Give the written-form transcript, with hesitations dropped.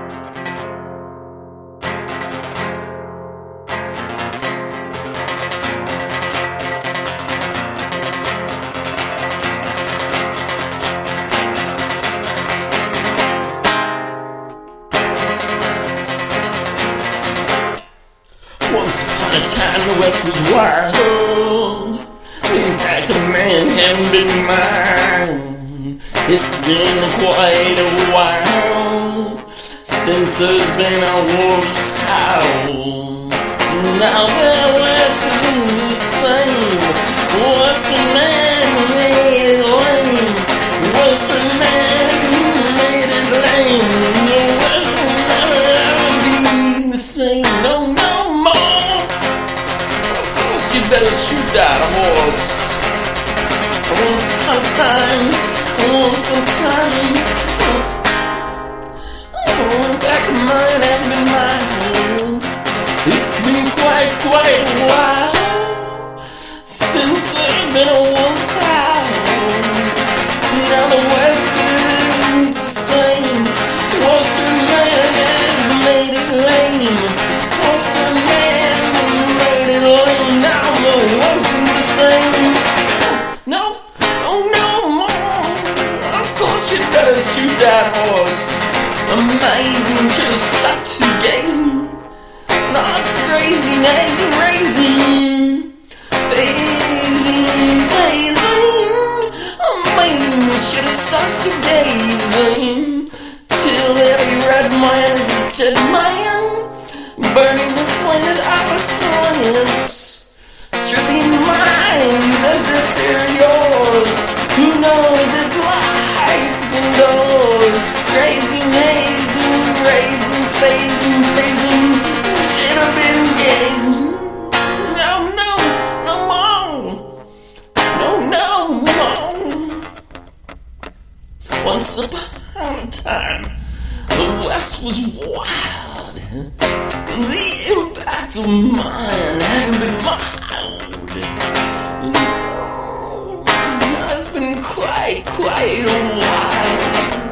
Once upon a time the West was wild. In fact, a man hadn't been mine. It's been quite a while since there's been a wolf's howl. Now the West isn't the same. Western man made it lame. Western man made it lame. The West will never ever be the same. No, no more. Of course you better shoot that horse. Once upon a time, once upon a time. Back of mine had been mine. It's been quite a while since there's been a wolf's howl. Now the West isn't the same. Western man has made it lame. Western man made it lame. Now the West isn't the same. No, no more. Of course you better shoot that horse. Amazing, should've stopped to gazing. Not crazy, nazing, raising. Phasing, blazing. Amazing, should've stopped to gazing. Till every red man is a dead man. Burning the planet of its plants. Stripping minds as if they're yours. Who knows if life endures? Crazy, mazing, raising, phasing, phasing. Should have been gazing. No, no, no more. No, no more. Once upon a time, the West was wild. The impact of mine had been mild. It's been quite a while